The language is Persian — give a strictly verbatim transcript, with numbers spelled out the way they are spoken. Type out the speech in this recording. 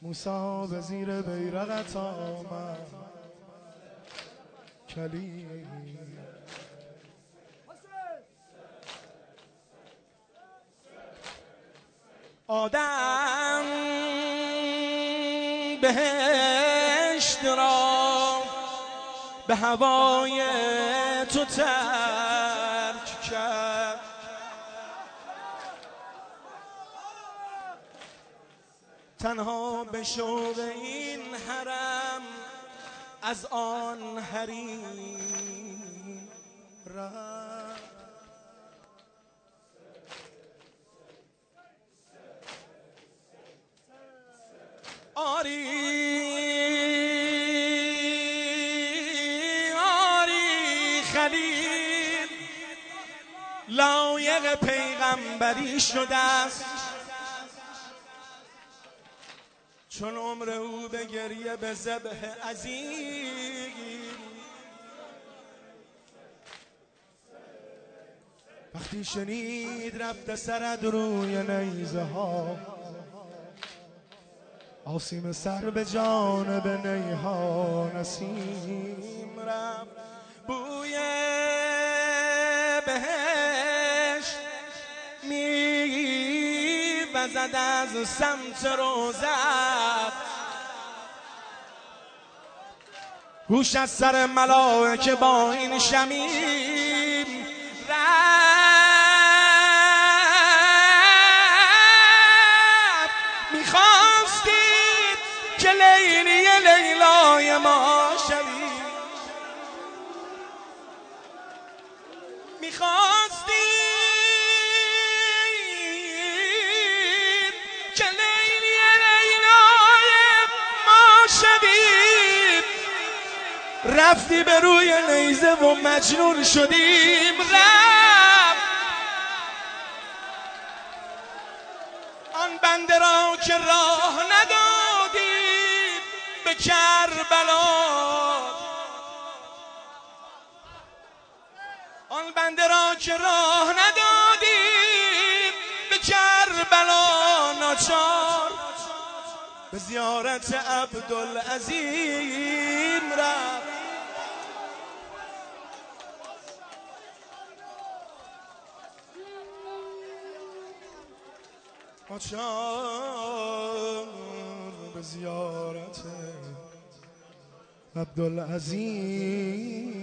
موسی به زیر بیرقت آمد کلیم. آدم بهشت را به هوای تو ترک کرد، تنها به شوق این حرم از آن حریم رفت. آری آری خلیل لایق پیغمبری شده است، چون عمر او به گریه به ذبح عزیز. وقتی شنید رفت سرد روی نیزه ها، آسیم سر به جانب نیها نسیم رفت. بوی بهشت می وزد از سمت روزت، هوش از سر ملائکه با این شمیم رفت. میخواستید که لیلی لیلای ما شوی، میخواستید که لیلی لیلای ما شوی، رفتی به روی نیزه و مجنون شدیم رفت. آن بنده را که راه ندادی به کربلا، آن بنده را که راه ندادی به کربلا، ناچار به زیارت عبدالعظیم رفت. ناچار به زیارت عبدالعظیم